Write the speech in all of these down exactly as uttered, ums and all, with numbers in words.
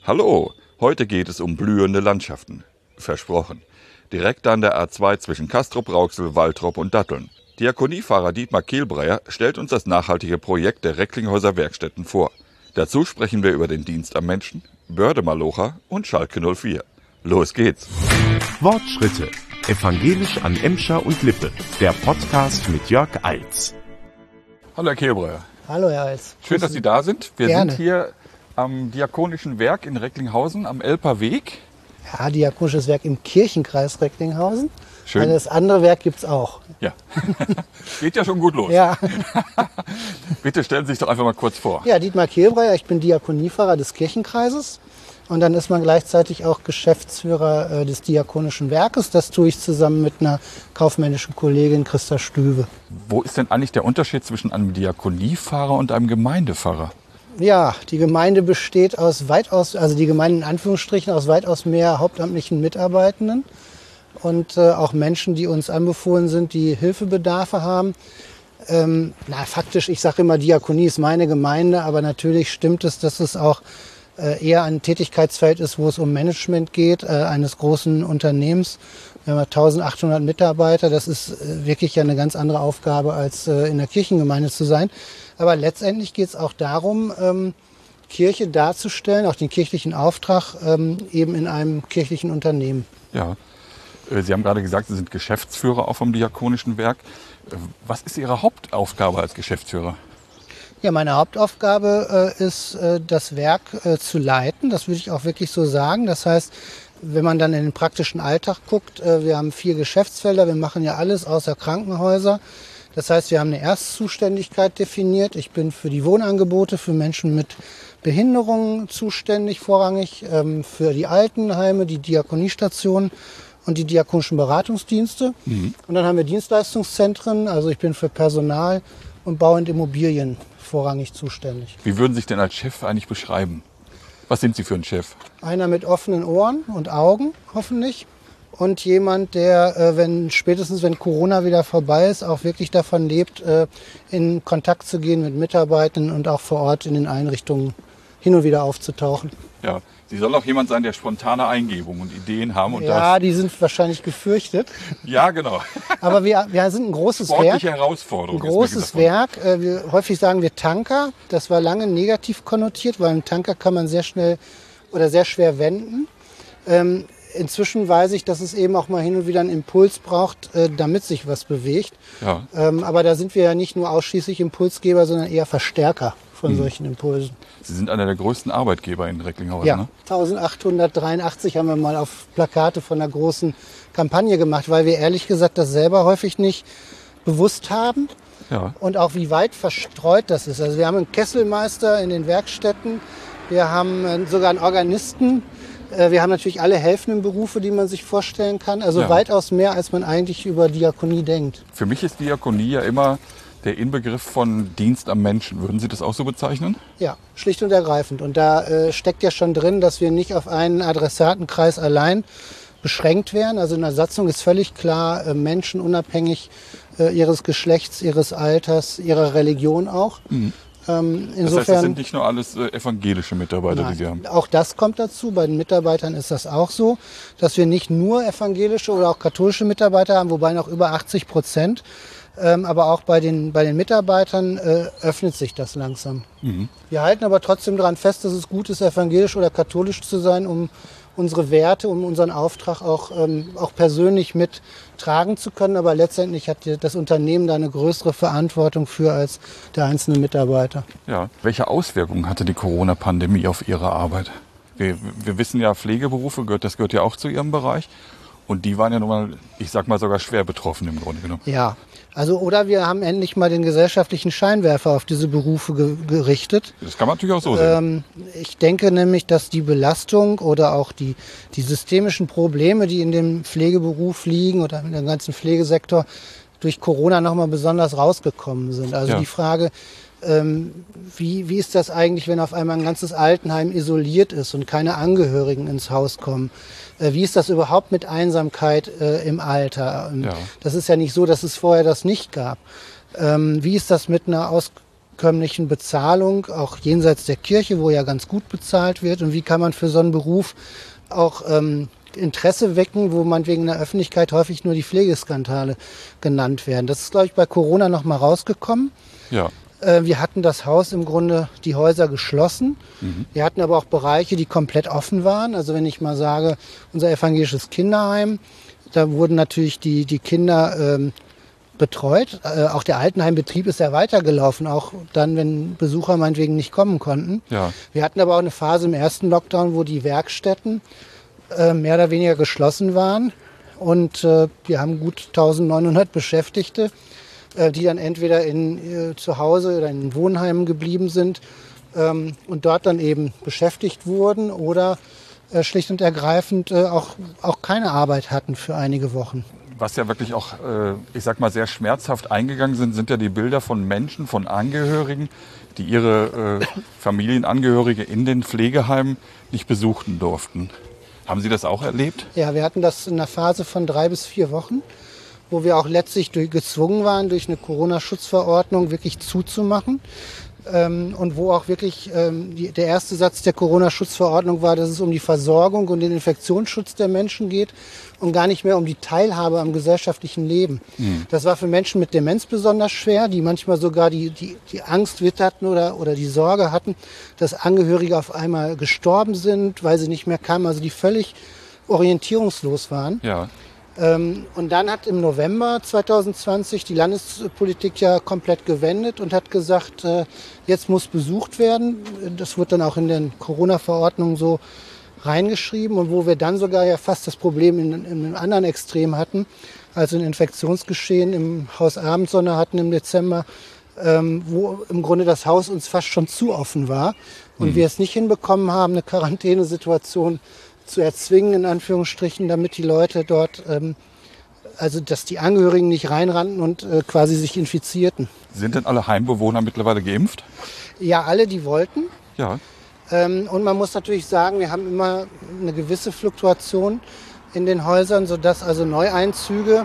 Hallo, heute geht es um blühende Landschaften. Versprochen. Direkt an der A zwei zwischen Castrop-Rauxel, Waltrop und Datteln. Diakoniefahrer Dietmar Kehlbreyer stellt uns das nachhaltige Projekt der Recklinghäuser Werkstätten vor. Dazu sprechen wir über den Dienst am Menschen, Börde Malocha und Schalke null vier. Los geht's! Wortschritte. Evangelisch an Emscher und Lippe. Der Podcast mit Jörg Eils. Hallo Herr Kehlbreyer. Hallo Herr Eils. Schön, dass Sie da sind. Wir Gerne. sind hier am Diakonischen Werk in Recklinghausen am Elperweg. Ja, Diakonisches Werk im Kirchenkreis Recklinghausen. Schön. Also das andere Werk gibt's auch. Ja, geht ja schon gut los. Ja. Bitte stellen Sie sich doch einfach mal kurz vor. Ja, Dietmar Kehlbreyer, ich bin Diakoniefahrer des Kirchenkreises. Und dann ist man gleichzeitig auch Geschäftsführer äh, des Diakonischen Werkes. Das tue ich zusammen mit einer kaufmännischen Kollegin, Christa Stüwe. Wo ist denn eigentlich der Unterschied zwischen einem Diakoniefahrer und einem Gemeindepfarrer? Ja, die Gemeinde besteht aus weitaus, also die Gemeinde in Anführungsstrichen, aus weitaus mehr hauptamtlichen Mitarbeitenden und äh, auch Menschen, die uns anbefohlen sind, die Hilfebedarfe haben. Ähm, na, faktisch, ich sage immer, Diakonie ist meine Gemeinde, aber natürlich stimmt es, dass es auch äh, eher ein Tätigkeitsfeld ist, wo es um Management geht, äh, eines großen Unternehmens. Wir haben ja eintausendachthundert Mitarbeiter, das ist äh, wirklich ja eine ganz andere Aufgabe, als äh, in der Kirchengemeinde zu sein. Aber letztendlich geht es auch darum, ähm, Kirche darzustellen, auch den kirchlichen Auftrag ähm, eben in einem kirchlichen Unternehmen. Ja, äh, Sie haben gerade gesagt, Sie sind Geschäftsführer auch vom Diakonischen Werk. Äh, Was ist Ihre Hauptaufgabe als Geschäftsführer? Ja, meine Hauptaufgabe äh, ist, äh, das Werk äh, zu leiten. Das würde ich auch wirklich so sagen. Das heißt, wenn man dann in den praktischen Alltag guckt, äh, wir haben vier Geschäftsfelder, wir machen ja alles außer Krankenhäuser. Das heißt, wir haben eine Erstzuständigkeit definiert. Ich bin für die Wohnangebote für Menschen mit Behinderungen zuständig, vorrangig ähm, für die Altenheime, die Diakoniestationen und die diakonischen Beratungsdienste. Mhm. Und dann haben wir Dienstleistungszentren. Also ich bin für Personal und Bau und Immobilien vorrangig zuständig. Wie würden Sie sich denn als Chef eigentlich beschreiben? Was sind Sie für ein Chef? Einer mit offenen Ohren und Augen, hoffentlich. Und jemand, der, äh, wenn spätestens wenn Corona wieder vorbei ist, auch wirklich davon lebt, äh, in Kontakt zu gehen mit Mitarbeitern und auch vor Ort in den Einrichtungen hin und wieder aufzutauchen. Ja, Sie sollen auch jemand sein, der spontane Eingebungen und Ideen haben. Und Ja, das, die sind wahrscheinlich gefürchtet. ja, genau. Aber wir, wir sind ein großes Sportliche Werk. Herausforderung. Ein ist mir großes gesagt worden. Werk. Äh, wir, häufig sagen wir Tanker. Das war lange negativ konnotiert, weil einen Tanker kann man sehr schnell oder sehr schwer wenden. Ähm, Inzwischen weiß ich, dass es eben auch mal hin und wieder einen Impuls braucht, äh, damit sich was bewegt. Ja. Ähm, aber da sind wir ja nicht nur ausschließlich Impulsgeber, sondern eher Verstärker von mhm. solchen Impulsen. Sie sind einer der größten Arbeitgeber in Recklinghausen, Ja, ne? eintausendachthundertdreiundachtzig haben wir mal auf Plakate von einer großen Kampagne gemacht, weil wir ehrlich gesagt das selber häufig nicht bewusst haben. Ja. Und auch wie weit verstreut das ist. Also wir haben einen Kesselmeister in den Werkstätten, wir haben äh, sogar einen Organisten. Wir haben natürlich alle helfenden Berufe, die man sich vorstellen kann. Also Ja. weitaus mehr, als man eigentlich über Diakonie denkt. Für mich ist Diakonie ja immer der Inbegriff von Dienst am Menschen. Würden Sie das auch so bezeichnen? Ja, schlicht und ergreifend. Und da äh, steckt ja schon drin, dass wir nicht auf einen Adressatenkreis allein beschränkt werden. Also in der Satzung ist völlig klar, äh, Menschen unabhängig äh, ihres Geschlechts, ihres Alters, ihrer Religion auch. Mhm. Ähm, insofern, das heißt, das sind nicht nur alles äh, evangelische Mitarbeiter, Nein, die Sie haben? Auch das kommt dazu. Bei den Mitarbeitern ist das auch so, dass wir nicht nur evangelische oder auch katholische Mitarbeiter haben, wobei noch über achtzig Prozent. Ähm, aber auch bei den, bei den Mitarbeitern äh, öffnet sich das langsam. Mhm. Wir halten aber trotzdem daran fest, dass es gut ist, evangelisch oder katholisch zu sein, um unsere Werte, um unseren Auftrag auch, ähm, auch persönlich mittragen zu können. Aber letztendlich hat das Unternehmen da eine größere Verantwortung für als der einzelne Mitarbeiter. Ja. Welche Auswirkungen hatte die Corona-Pandemie auf Ihre Arbeit? Wir, wir wissen ja, Pflegeberufe, gehört, das gehört ja auch zu Ihrem Bereich. Und die waren ja nun mal, ich sag mal, sogar schwer betroffen im Grunde genommen. Ja, also oder wir haben endlich mal den gesellschaftlichen Scheinwerfer auf diese Berufe ge- gerichtet. Das kann man natürlich auch so sehen. Ähm, ich denke nämlich, dass die Belastung oder auch die, die systemischen Probleme, die in dem Pflegeberuf liegen oder in dem ganzen Pflegesektor durch Corona nochmal besonders rausgekommen sind. Also Ja. die Frage, ähm, wie, wie ist das eigentlich, wenn auf einmal ein ganzes Altenheim isoliert ist und keine Angehörigen ins Haus kommen? Äh, wie ist das überhaupt mit Einsamkeit äh, im Alter? Ähm, Ja. Das ist ja nicht so, dass es vorher das nicht gab. Ähm, wie ist das mit einer aus herkömmlichen Bezahlung, auch jenseits der Kirche, wo ja ganz gut bezahlt wird. Und wie kann man für so einen Beruf auch ähm, Interesse wecken, wo man wegen der Öffentlichkeit häufig nur die Pflegeskandale genannt werden. Das ist, glaube ich, bei Corona noch mal rausgekommen. Ja. Äh, wir hatten das Haus im Grunde, die Häuser geschlossen. Mhm. Wir hatten aber auch Bereiche, die komplett offen waren. Also wenn ich mal sage, unser evangelisches Kinderheim, da wurden natürlich die, die Kinder ähm, betreut. Äh, auch der Altenheimbetrieb ist ja weitergelaufen, auch dann, wenn Besucher meinetwegen nicht kommen konnten. Ja. Wir hatten aber auch eine Phase im ersten Lockdown, wo die Werkstätten äh, mehr oder weniger geschlossen waren. Und äh, wir haben gut eintausendneunhundert Beschäftigte, äh, die dann entweder in, äh, zu Hause oder in Wohnheimen geblieben sind ähm, und dort dann eben beschäftigt wurden oder äh, schlicht und ergreifend äh, auch, auch keine Arbeit hatten für einige Wochen. Was ja wirklich auch, äh, ich sag mal, sehr schmerzhaft eingegangen sind, sind ja die Bilder von Menschen, von Angehörigen, die ihre äh, Familienangehörige in den Pflegeheimen nicht besuchen durften. Haben Sie das auch erlebt? Ja, wir hatten das in einer Phase von drei bis vier Wochen, wo wir auch letztlich durch, gezwungen waren, durch eine Corona-Schutzverordnung wirklich zuzumachen. Ähm, und wo auch wirklich ähm, die, der erste Satz der Corona-Schutzverordnung war, dass es um die Versorgung und den Infektionsschutz der Menschen geht und gar nicht mehr um die Teilhabe am gesellschaftlichen Leben. Mhm. Das war für Menschen mit Demenz besonders schwer, die manchmal sogar die, die, die Angst witterten oder, oder die Sorge hatten, dass Angehörige auf einmal gestorben sind, weil sie nicht mehr kamen, also die völlig orientierungslos waren. Ja. Ähm, und dann hat im November zweitausendzwanzig die Landespolitik ja komplett gewendet und hat gesagt, äh, jetzt muss besucht werden. Das wird dann auch in den Corona-Verordnungen so reingeschrieben. Und wo wir dann sogar ja fast das Problem in, in einem anderen Extrem hatten, also ein Infektionsgeschehen im Haus Abendsonne hatten im Dezember, ähm, wo im Grunde das Haus uns fast schon zu offen war und mhm. wir es nicht hinbekommen haben, eine Quarantänesituation zu erzwingen, in Anführungsstrichen, damit die Leute dort, ähm, also dass die Angehörigen nicht reinrannten und äh, quasi sich infizierten. Sind denn alle Heimbewohner mittlerweile geimpft? Ja, alle, die wollten. Ja. Ähm, und man muss natürlich sagen, wir haben immer eine gewisse Fluktuation in den Häusern, sodass also Neueinzüge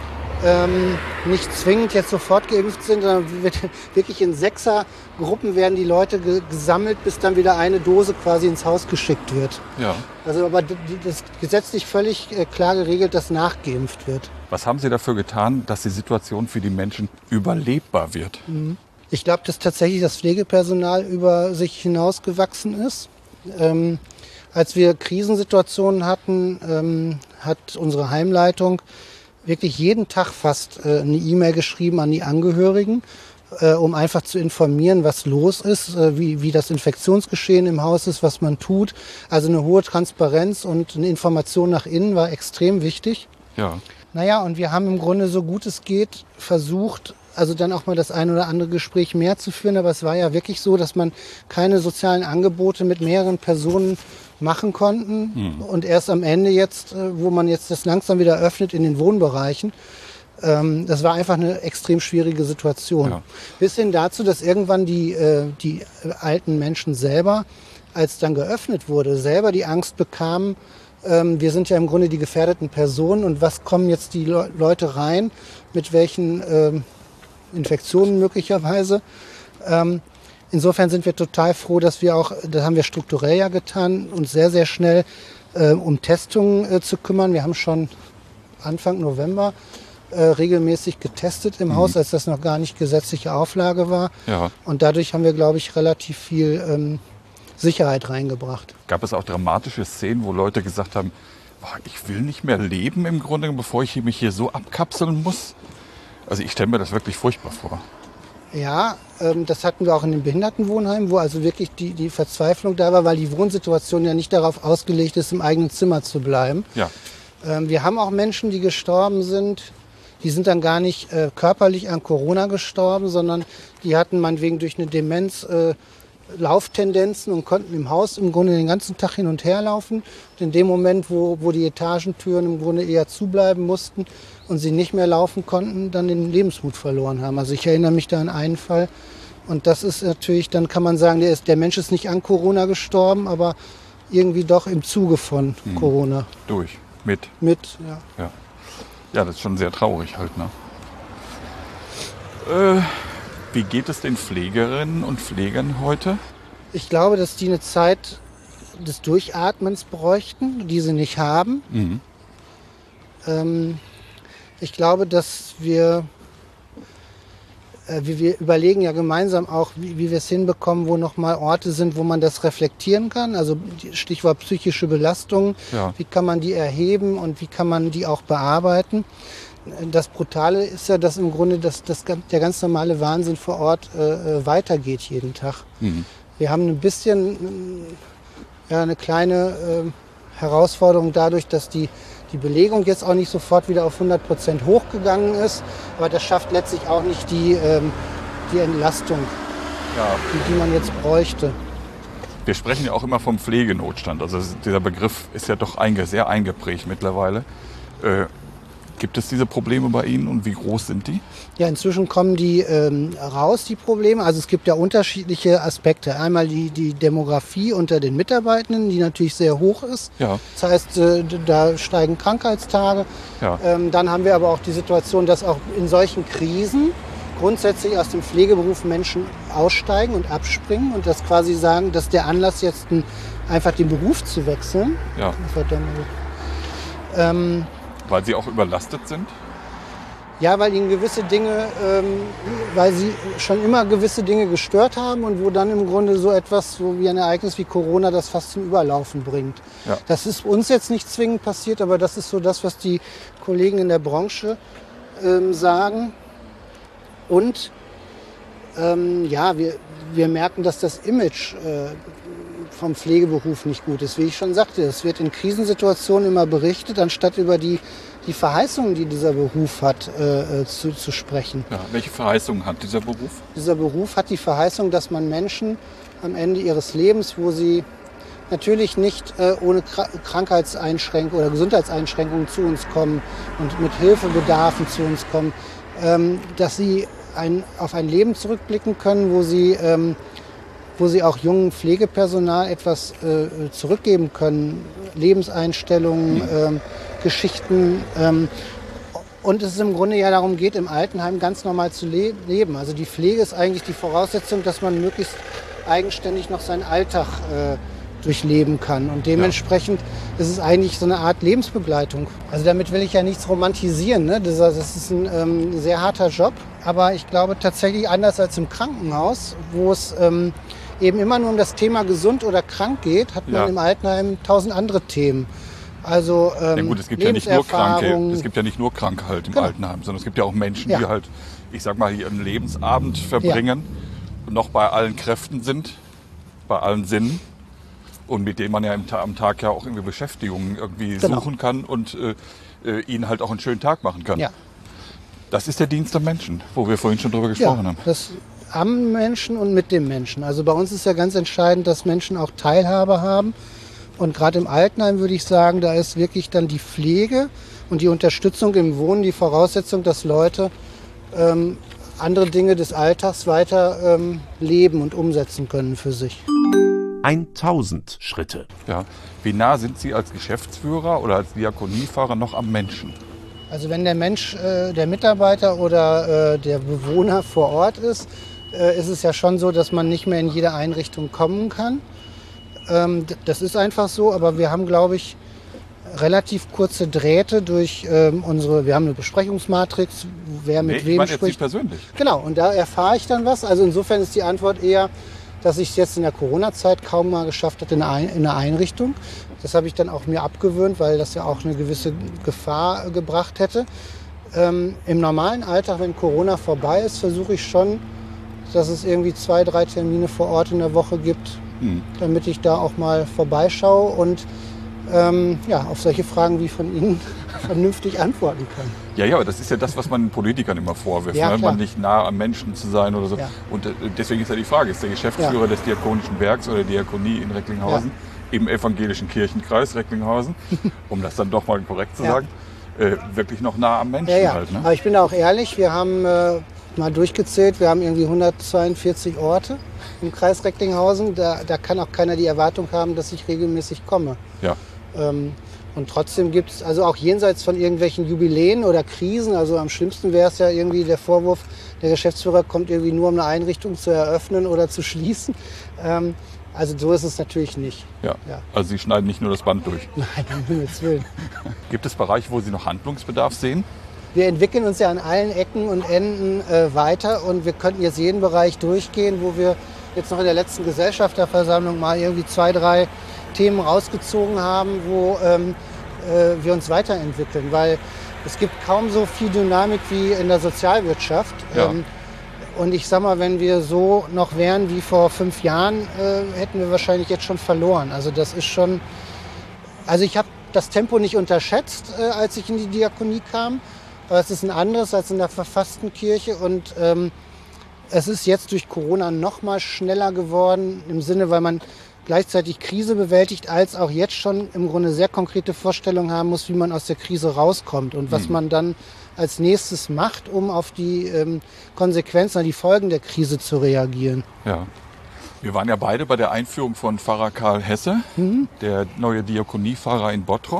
ähm, nicht zwingend jetzt sofort geimpft sind, sondern wird wirklich in Sechsergruppen werden die Leute ge- gesammelt, bis dann wieder eine Dose quasi ins Haus geschickt wird. Ja. Also aber d- das ist gesetzlich völlig äh, klar geregelt, dass nachgeimpft wird. Was haben Sie dafür getan, dass die Situation für die Menschen überlebbar wird? Mhm. Ich glaube, dass tatsächlich das Pflegepersonal über sich hinausgewachsen ist. Ähm, als wir Krisensituationen hatten, ähm, hat unsere Heimleitung wirklich jeden Tag fast äh, eine E-Mail geschrieben an die Angehörigen, äh, um einfach zu informieren, was los ist, äh, wie, wie das Infektionsgeschehen im Haus ist, was man tut. Also eine hohe Transparenz und eine Information nach innen war extrem wichtig. Ja. Naja, und wir haben im Grunde so gut es geht versucht, also dann auch mal das ein oder andere Gespräch mehr zu führen. Aber es war ja wirklich so, dass man keine sozialen Angebote mit mehreren Personen machen konnten. Mhm. Und erst am Ende jetzt, wo man jetzt das langsam wieder öffnet in den Wohnbereichen, ähm, das war einfach eine extrem schwierige Situation. Ja. Bis hin dazu, dass irgendwann die, äh, die alten Menschen selber, als dann geöffnet wurde, selber die Angst bekamen, ähm, wir sind ja im Grunde die gefährdeten Personen und was kommen jetzt die Le- Leute rein, mit welchen ähm, Infektionen möglicherweise. Ähm, Insofern sind wir total froh, dass wir auch, das haben wir strukturell ja getan, uns sehr, sehr schnell äh, um Testungen äh, zu kümmern. Wir haben schon Anfang November äh, regelmäßig getestet im mhm. Haus, als das noch gar nicht gesetzliche Auflage war. Ja. Und dadurch haben wir, glaube ich, relativ viel ähm, Sicherheit reingebracht. Gab es auch dramatische Szenen, wo Leute gesagt haben, boah, ich will nicht mehr leben im Grunde, bevor ich mich hier so abkapseln muss? Also ich stelle mir das wirklich furchtbar vor. Ja, ähm, das hatten wir auch in den Behindertenwohnheimen, wo also wirklich die, die Verzweiflung da war, weil die Wohnsituation ja nicht darauf ausgelegt ist, im eigenen Zimmer zu bleiben. Ja. Ähm, wir haben auch Menschen, die gestorben sind, die sind dann gar nicht äh, körperlich an Corona gestorben, sondern die hatten meinetwegen durch eine Demenz äh, Lauftendenzen und konnten im Haus im Grunde den ganzen Tag hin und her laufen. Und in dem Moment, wo, wo die Etagentüren im Grunde eher zubleiben mussten und sie nicht mehr laufen konnten, dann den Lebensmut verloren haben. Also ich erinnere mich da an einen Fall. Und das ist natürlich, dann kann man sagen, der, ist, der Mensch ist nicht an Corona gestorben, aber irgendwie doch im Zuge von hm. Corona. Durch, mit. Mit, ja. ja. Ja, das ist schon sehr traurig halt, ne? Äh, Wie geht es den Pflegerinnen und Pflegern heute? Ich glaube, dass die eine Zeit des Durchatmens bräuchten, die sie nicht haben. Mhm. Ähm, ich glaube, dass wir, äh, wir, wir überlegen ja gemeinsam auch, wie, wie wir es hinbekommen, wo nochmal Orte sind, wo man das reflektieren kann. Also Stichwort psychische Belastung. Ja. Wie kann man die erheben und wie kann man die auch bearbeiten? Das Brutale ist ja, dass im Grunde das, das, der ganz normale Wahnsinn vor Ort äh, weitergeht jeden Tag. Mhm. Wir haben ein bisschen, ja, eine kleine äh, Herausforderung dadurch, dass die, die Belegung jetzt auch nicht sofort wieder auf hundert Prozent hochgegangen ist. Aber das schafft letztlich auch nicht die, ähm, die Entlastung, ja. die, die man jetzt bräuchte. Wir sprechen ja auch immer vom Pflegenotstand. Also dieser Begriff ist ja doch einge, sehr eingeprägt mittlerweile. Äh, Gibt es diese Probleme bei Ihnen und wie groß sind die? Ja, inzwischen kommen die ähm, raus, die Probleme. Also es gibt ja unterschiedliche Aspekte. Einmal die, die Demografie unter den Mitarbeitenden, die natürlich sehr hoch ist. Ja. Das heißt, äh, da steigen Krankheitstage. Ja. Ähm, dann haben wir aber auch die Situation, dass auch in solchen Krisen grundsätzlich aus dem Pflegeberuf Menschen aussteigen und abspringen und das quasi sagen, dass der Anlass jetzt ein, einfach den Beruf zu wechseln. Ja. Ähm, Weil sie auch überlastet sind? Ja, weil ihnen gewisse Dinge, ähm, weil sie schon immer gewisse Dinge gestört haben und wo dann im Grunde so etwas so wie ein Ereignis wie Corona das fast zum Überlaufen bringt. Ja. Das ist uns jetzt nicht zwingend passiert, aber das ist so das, was die Kollegen in der Branche ähm, sagen. Und ähm, ja, wir, wir merken, dass das Image äh, vom Pflegeberuf nicht gut ist. Wie ich schon sagte, es wird in Krisensituationen immer berichtet, anstatt über die, die Verheißungen, die dieser Beruf hat, äh, zu, zu sprechen. Ja, welche Verheißungen hat dieser Beruf? Dieser Beruf hat die Verheißung, dass man Menschen am Ende ihres Lebens, wo sie natürlich nicht äh, ohne Krankheitseinschränkungen oder Gesundheitseinschränkungen zu uns kommen und mit Hilfebedarfen zu uns kommen, ähm, dass sie ein, auf ein Leben zurückblicken können, wo sie ähm, wo sie auch jungen Pflegepersonal etwas äh, zurückgeben können, Lebenseinstellungen, ähm, Geschichten. Ähm, und es im Grunde ja darum geht, im Altenheim ganz normal zu le- leben. Also die Pflege ist eigentlich die Voraussetzung, dass man möglichst eigenständig noch seinen Alltag äh, durchleben kann. Und dementsprechend ja. ist es eigentlich so eine Art Lebensbegleitung. Also damit will ich ja nichts romantisieren. Ne? Das, das ist ein ähm, sehr harter Job. Aber ich glaube tatsächlich anders als im Krankenhaus, wo es ähm, eben immer nur um das Thema gesund oder krank geht, hat man ja. im Altenheim tausend andere Themen. Also ähm, ja gut, es gibt ja nicht nur Kranke, es gibt ja nicht nur Kranke halt im genau. Altenheim, sondern es gibt ja auch Menschen, ja. die halt, ich sag mal, hier einen Lebensabend verbringen ja. und noch bei allen Kräften sind, bei allen Sinnen und mit denen man ja im, am Tag ja auch irgendwie Beschäftigungen irgendwie genau. suchen kann und äh, äh, ihnen halt auch einen schönen Tag machen kann. Ja. Das ist der Dienst am Menschen, wo wir vorhin schon drüber gesprochen ja, haben. Das am Menschen und mit dem Menschen. Also bei uns ist ja ganz entscheidend, dass Menschen auch Teilhabe haben. Und gerade im Altenheim würde ich sagen, da ist wirklich dann die Pflege und die Unterstützung im Wohnen die Voraussetzung, dass Leute ähm, andere Dinge des Alltags weiter ähm, leben und umsetzen können für sich. tausend Schritte. Ja. Wie nah sind Sie als Geschäftsführer oder als Diakoniefahrer noch am Menschen? Also wenn der Mensch, äh, der Mitarbeiter oder äh, der Bewohner vor Ort ist, äh, ist es ja schon so, dass man nicht mehr in jede Einrichtung kommen kann. Ähm, das ist einfach so, aber wir haben, glaube ich, relativ kurze Drähte durch ähm, unsere, wir haben eine Besprechungsmatrix, wer mit nee, wem ich meine spricht. Jetzt Sie persönlich. Genau, und da erfahre ich dann was. Also insofern ist die Antwort eher, dass ich es jetzt in der Corona-Zeit kaum mal geschafft habe in einer Einrichtung. Das habe ich dann auch mir abgewöhnt, weil das ja auch eine gewisse Gefahr gebracht hätte. Ähm, Im normalen Alltag, wenn Corona vorbei ist, versuche ich schon, dass es irgendwie zwei, drei Termine vor Ort in der Woche gibt, mhm. damit ich da auch mal vorbeischaue und ähm, ja, auf solche Fragen wie von Ihnen vernünftig antworten kann. Ja, ja, aber das ist ja das, was man den Politikern immer vorwirft, ja, ne? Man nicht nah am Menschen zu sein oder so. Ja. Und deswegen ist ja die Frage, ist der Geschäftsführer ja. des Diakonischen Werks oder Diakonie in Recklinghausen ja. im evangelischen Kirchenkreis Recklinghausen, um das dann doch mal korrekt zu ja. sagen, äh, wirklich noch nah am Menschen ja, ja. halt. Ne? Aber ich bin da auch ehrlich, wir haben äh, mal durchgezählt, wir haben irgendwie hundertzweiundvierzig Orte im Kreis Recklinghausen. Da, da kann auch keiner die Erwartung haben, dass ich regelmäßig komme. Ja. Ähm, Und trotzdem gibt es, also auch jenseits von irgendwelchen Jubiläen oder Krisen, also am schlimmsten wäre es ja irgendwie der Vorwurf, der Geschäftsführer kommt irgendwie nur, um eine Einrichtung zu eröffnen oder zu schließen. Ähm, also so ist es natürlich nicht. Ja. ja, also Sie schneiden nicht nur das Band durch. Nein, um Himmels Willen. Gibt es Bereiche, wo Sie noch Handlungsbedarf sehen? Wir entwickeln uns ja an allen Ecken und Enden äh, weiter und wir könnten jetzt jeden Bereich durchgehen, wo wir jetzt noch in der letzten Gesellschafterversammlung mal irgendwie zwei, drei Themen rausgezogen haben, wo ähm, äh, wir uns weiterentwickeln, weil es gibt kaum so viel Dynamik wie in der Sozialwirtschaft. Ja. Ähm, und ich sag mal, wenn wir so noch wären wie vor fünf Jahren, äh, hätten wir wahrscheinlich jetzt schon verloren. Also das ist schon, also ich habe das Tempo nicht unterschätzt, äh, als ich in die Diakonie kam. Aber es ist ein anderes als in der verfassten Kirche und ähm, es ist jetzt durch Corona noch mal schneller geworden, im Sinne, weil man gleichzeitig Krise bewältigt, als auch jetzt schon im Grunde sehr konkrete Vorstellungen haben muss, wie man aus der Krise rauskommt und was man dann als nächstes macht, um auf die ähm, Konsequenzen, die Folgen der Krise zu reagieren. Ja. Wir waren ja beide bei der Einführung von Pfarrer Karl Hesse, mhm. der neue Diakoniepfarrer in Bottrop.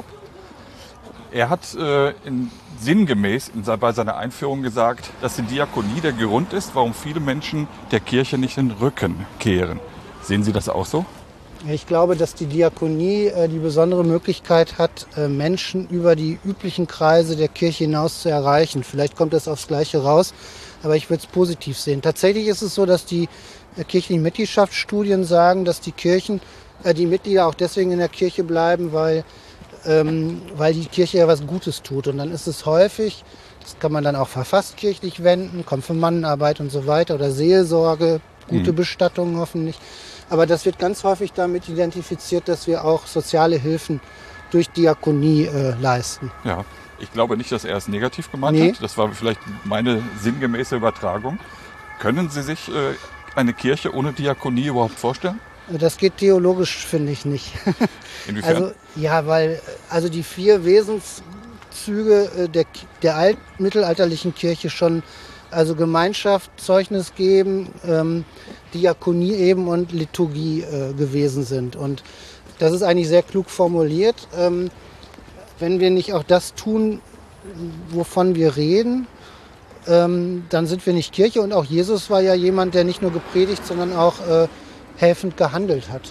Er hat äh, in, sinngemäß in, bei seiner Einführung gesagt, dass die Diakonie der Grund ist, warum viele Menschen der Kirche nicht den Rücken kehren. Sehen Sie das auch so? Ich glaube, dass die Diakonie äh, die besondere Möglichkeit hat, äh, Menschen über die üblichen Kreise der Kirche hinaus zu erreichen. Vielleicht kommt das aufs Gleiche raus, aber ich würde es positiv sehen. Tatsächlich ist es so, dass die äh, kirchlichen Mitgliedschaftsstudien sagen, dass die Kirchen, äh, die Mitglieder auch deswegen in der Kirche bleiben, weil Ähm, weil die Kirche ja was Gutes tut. Und dann ist es häufig, das kann man dann auch verfasst kirchlich wenden, Konfirmandenarbeit und so weiter oder Seelsorge, gute mhm. Bestattungen hoffentlich. Aber das wird ganz häufig damit identifiziert, dass wir auch soziale Hilfen durch Diakonie äh, leisten. Ja, ich glaube nicht, dass er es negativ gemeint nee. hat. Das war vielleicht meine sinngemäße Übertragung. Können Sie sich äh, eine Kirche ohne Diakonie überhaupt vorstellen? Das geht theologisch, finde ich, nicht. Inwiefern? Also, ja, weil also die vier Wesenszüge der, der altmittelalterlichen Kirche schon, also Gemeinschaft, Zeugnis geben, ähm, Diakonie eben und Liturgie äh, gewesen sind. Und das ist eigentlich sehr klug formuliert. Ähm, wenn wir nicht auch das tun, wovon wir reden, ähm, dann sind wir nicht Kirche. Und auch Jesus war ja jemand, der nicht nur gepredigt, sondern auch äh, helfend gehandelt hat.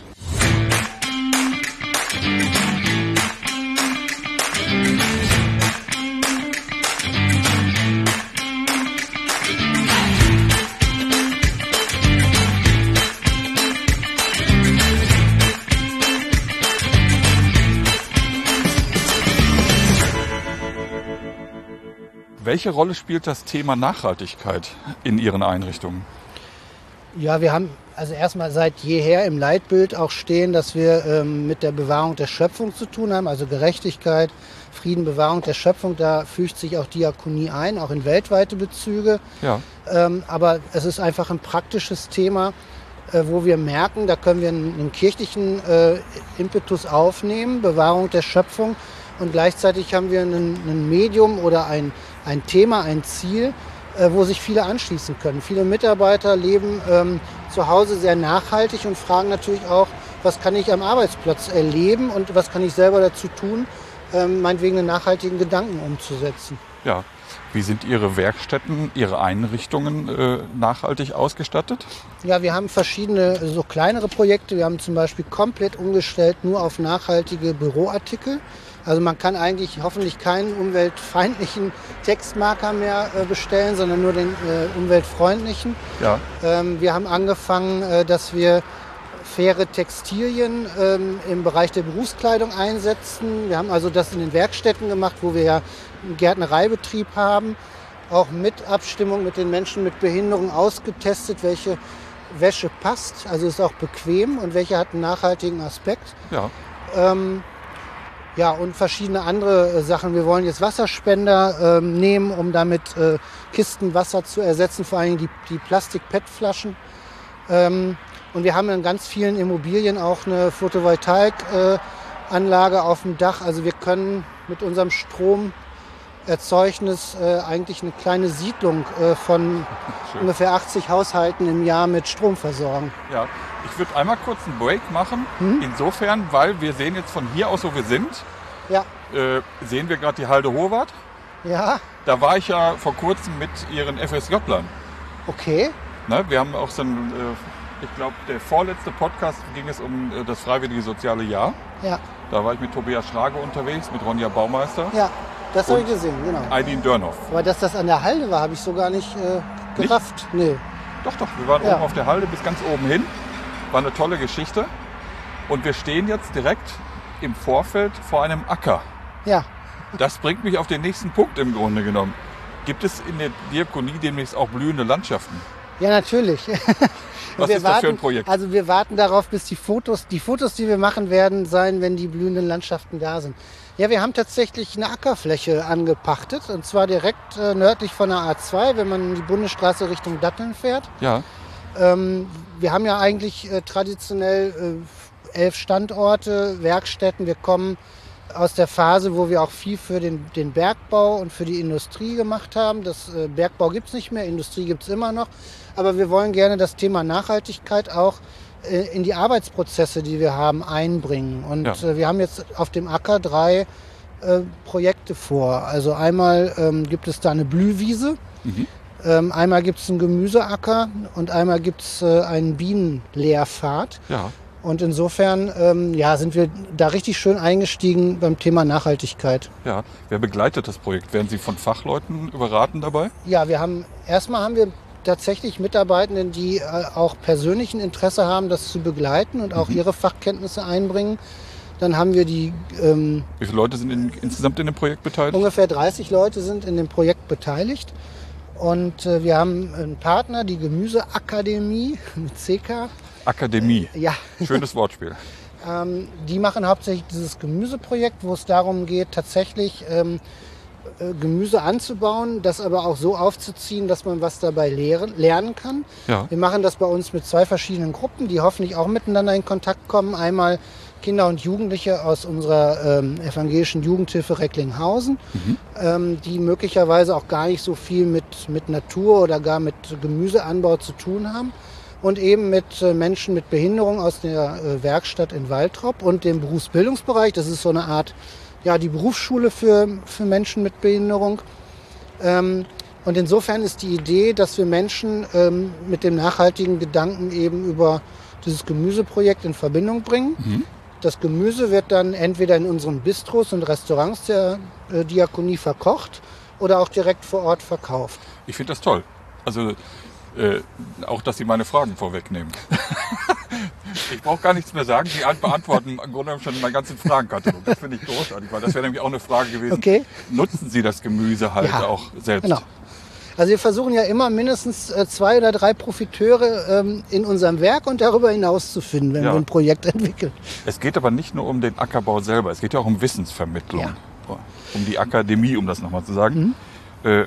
Welche Rolle spielt das Thema Nachhaltigkeit in Ihren Einrichtungen? Ja, wir haben also erstmal seit jeher im Leitbild auch stehen, dass wir ähm, mit der Bewahrung der Schöpfung zu tun haben, also Gerechtigkeit, Frieden, Bewahrung der Schöpfung. Da fügt sich auch Diakonie ein, auch in weltweite Bezüge. Ja. Ähm, aber es ist einfach ein praktisches Thema, äh, wo wir merken, da können wir einen, einen kirchlichen äh, Impetus aufnehmen, Bewahrung der Schöpfung. Und gleichzeitig haben wir ein, ein Medium oder ein, ein Thema, ein Ziel, äh, wo sich viele anschließen können. Viele Mitarbeiter leben ähm, zu Hause sehr nachhaltig und fragen natürlich auch, was kann ich am Arbeitsplatz erleben und was kann ich selber dazu tun, ähm, meinetwegen einen nachhaltigen Gedanken umzusetzen. Ja. Wie sind Ihre Werkstätten, Ihre Einrichtungen äh, nachhaltig ausgestattet? Ja, wir haben verschiedene so kleinere Projekte. Wir haben zum Beispiel komplett umgestellt nur auf nachhaltige Büroartikel. Also man kann eigentlich hoffentlich keinen umweltfeindlichen Textmarker mehr äh, bestellen, sondern nur den äh, umweltfreundlichen. Ja. Ähm, wir haben angefangen, äh, dass wir faire Textilien ähm, im Bereich der Berufskleidung einsetzen. Wir haben also das in den Werkstätten gemacht, wo wir ja einen Gärtnereibetrieb haben. Auch mit Abstimmung mit den Menschen mit Behinderung ausgetestet, welche Wäsche passt, also ist auch bequem und welche hat einen nachhaltigen Aspekt. Ja. Ähm, Ja, und verschiedene andere äh, Sachen. Wir wollen jetzt Wasserspender ähm, nehmen, um damit äh, Kisten Wasser zu ersetzen, vor allem die, die Plastik-P E T-Flaschen. Ähm, und wir haben in ganz vielen Immobilien auch eine Photovoltaikanlage äh, auf dem Dach. Also wir können mit unserem Stromerzeugnis äh, eigentlich eine kleine Siedlung äh, von Schön. ungefähr achtzig Haushalten im Jahr mit Strom versorgen. Ja. Ich würde einmal kurz einen Break machen, mhm. insofern, weil wir sehen jetzt von hier aus, wo wir sind, ja. äh, sehen wir gerade die Halde Horvath. Ja. Da war ich ja vor kurzem mit Ihren F S J-Lern. Okay. Ne, wir haben auch so ein, äh, ich glaube, der vorletzte Podcast ging es um äh, das freiwillige soziale Jahr. Ja. Da war ich mit Tobias Schrage unterwegs, mit Ronja Baumeister. Ja, das habe ich gesehen, genau. Eileen Dörnhoff. Aber dass das an der Halde war, habe ich so gar nicht äh, gerafft. Nee. Doch, doch, wir waren Ja. oben auf der Halde bis ganz oben hin. War eine tolle Geschichte. Und wir stehen jetzt direkt im Vorfeld vor einem Acker. Ja. Das bringt mich auf den nächsten Punkt im Grunde genommen. Gibt es in der Diakonie demnächst auch blühende Landschaften? Ja, natürlich. Was wir ist das warten, für ein Projekt? Also wir warten darauf, bis die Fotos, die Fotos, die wir machen werden, sein, wenn die blühenden Landschaften da sind. Ja, wir haben tatsächlich eine Ackerfläche angepachtet, und zwar direkt äh, nördlich von der A zwei, wenn man die Bundesstraße Richtung Datteln fährt. Ja, Ähm, wir haben ja eigentlich äh, traditionell äh, elf Standorte, Werkstätten. Wir kommen aus der Phase, wo wir auch viel für den, den Bergbau und für die Industrie gemacht haben. Das äh, Bergbau gibt es nicht mehr, Industrie gibt es immer noch. Aber wir wollen gerne das Thema Nachhaltigkeit auch äh, in die Arbeitsprozesse, die wir haben, einbringen. Und Ja. äh, wir haben jetzt auf dem Acker drei äh, Projekte vor. Also einmal ähm, gibt es da eine Blühwiese. Mhm. Ähm, einmal gibt es einen Gemüseacker und einmal gibt es äh, einen Bienenlehrpfad. ja. Und insofern ähm, ja, sind wir da richtig schön eingestiegen beim Thema Nachhaltigkeit. Ja, wer begleitet das Projekt? Werden Sie von Fachleuten beraten dabei? Ja, wir haben erstmal haben wir tatsächlich Mitarbeitenden, die äh, auch persönlichen Interesse haben, das zu begleiten und auch ihre Fachkenntnisse einbringen. Dann haben wir die ähm, Wie viele Leute sind in, insgesamt in dem Projekt beteiligt? ungefähr dreißig Leute sind in dem Projekt beteiligt. Und äh, wir haben einen Partner, die Gemüseakademie mit C K. Akademie. Ja, Schönes Wortspiel. Ähm, die machen hauptsächlich dieses Gemüseprojekt, wo es darum geht, tatsächlich ähm, äh, Gemüse anzubauen, das aber auch so aufzuziehen, dass man was dabei lehren, lernen kann. Ja. Wir machen das bei uns mit zwei verschiedenen Gruppen, die hoffentlich auch miteinander in Kontakt kommen. Einmal Kinder und Jugendliche aus unserer ähm, evangelischen Jugendhilfe Recklinghausen, Mhm. ähm, die möglicherweise auch gar nicht so viel mit, mit Natur oder gar mit Gemüseanbau zu tun haben. Und eben mit äh, Menschen mit Behinderung aus der äh, Werkstatt in Waltrop und dem Berufsbildungsbereich. Das ist so eine Art, ja, die Berufsschule für, für Menschen mit Behinderung. Ähm, und insofern ist die Idee, dass wir Menschen ähm, mit dem nachhaltigen Gedanken eben über dieses Gemüseprojekt in Verbindung bringen. Mhm. Das Gemüse wird dann entweder in unseren Bistros und Restaurants der äh, Diakonie verkocht oder auch direkt vor Ort verkauft. Ich finde das toll. Also äh, auch, dass Sie meine Fragen vorwegnehmen. Ich brauche gar nichts mehr sagen. Sie beantworten im Grunde genommen schon meinen ganzen Fragenkatalog. Das finde ich großartig, weil das wäre nämlich auch eine Frage gewesen. Okay. Nutzen Sie das Gemüse halt Ja, auch selbst? Genau. Also wir versuchen ja immer mindestens äh, zwei oder drei Profiteure ähm, in unserem Werk und darüber hinaus zu finden, wenn Ja. wir ein Projekt entwickeln. Es geht aber nicht nur um den Ackerbau selber, es geht ja auch um Wissensvermittlung. Ja. Um die Akademie, um das nochmal zu sagen. Mhm. Äh,